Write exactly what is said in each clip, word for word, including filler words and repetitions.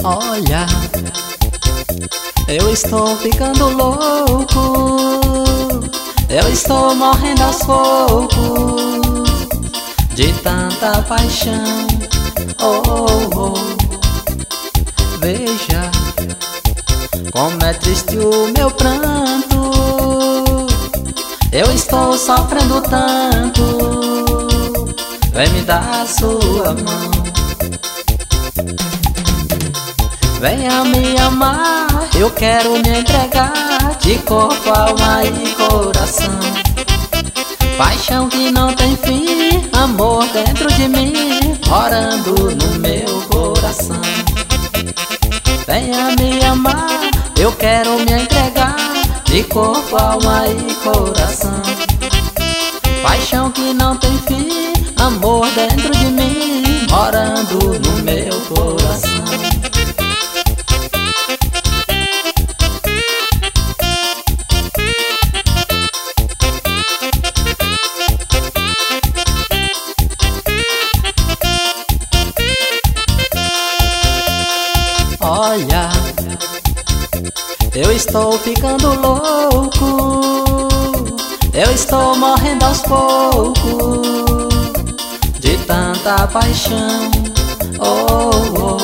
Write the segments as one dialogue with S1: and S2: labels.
S1: Olha, eu estou ficando louco, eu estou morrendo aos poucos de tanta paixão. Oh, oh, oh. Veja como é triste o meu pranto, eu estou sofrendo tanto. Vem me dar a sua mão, venha me amar, eu quero me entregar de corpo, alma e coração. Paixão que não tem fim, amor dentro de mim, morando no meu coração. Venha me amar, eu quero me entregar de corpo, alma e coração. Paixão que não tem fim, amor dentro de mim, morando no meu coração. Olha, eu estou ficando louco, eu estou morrendo aos poucos de tanta paixão. Oh, oh.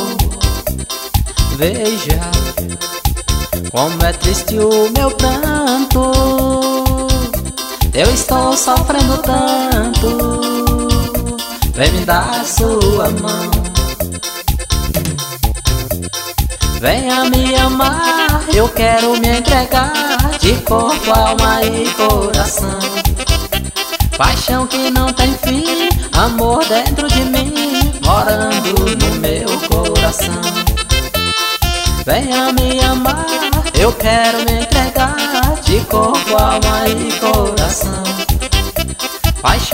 S1: Veja como é triste o meu pranto, eu estou sofrendo tanto. Vem me dar a sua mão, venha me amar, eu quero me entregar de corpo, alma e coração. Paixão que não tem fim, amor dentro de mim, morando no meu coração. Venha me amar, eu quero me entregar de corpo, alma e coração. Paixão